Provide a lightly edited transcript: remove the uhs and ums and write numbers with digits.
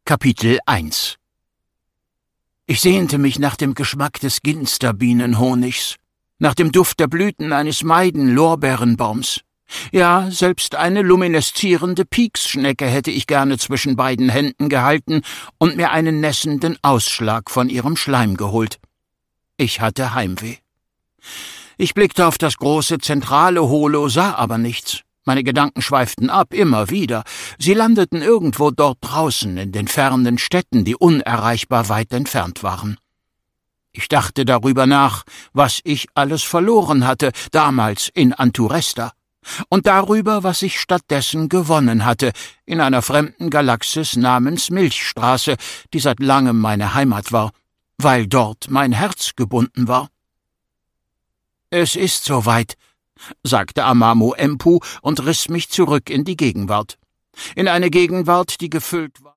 Kapitel 1 Ich sehnte mich nach dem Geschmack des Ginsterbienenhonigs, nach dem Duft der Blüten eines Maiden-Lorbeerenbaums. Ja, selbst eine lumineszierende Pieksschnecke hätte ich gerne zwischen beiden Händen gehalten und mir einen nässenden Ausschlag von ihrem Schleim geholt. Ich hatte Heimweh. Ich blickte auf das große zentrale Holo, sah aber nichts. Meine Gedanken schweiften ab, immer wieder. Sie landeten irgendwo dort draußen, in den fernen Städten, die unerreichbar weit entfernt waren. Ich dachte darüber nach, was ich alles verloren hatte, damals in Anturesta, und darüber, was ich stattdessen gewonnen hatte, in einer fremden Galaxis namens Milchstraße, die seit langem meine Heimat war, weil dort mein Herz gebunden war. »Es ist soweit«, sagte Amamu Empu und riss mich zurück in die Gegenwart. In eine Gegenwart, die gefüllt war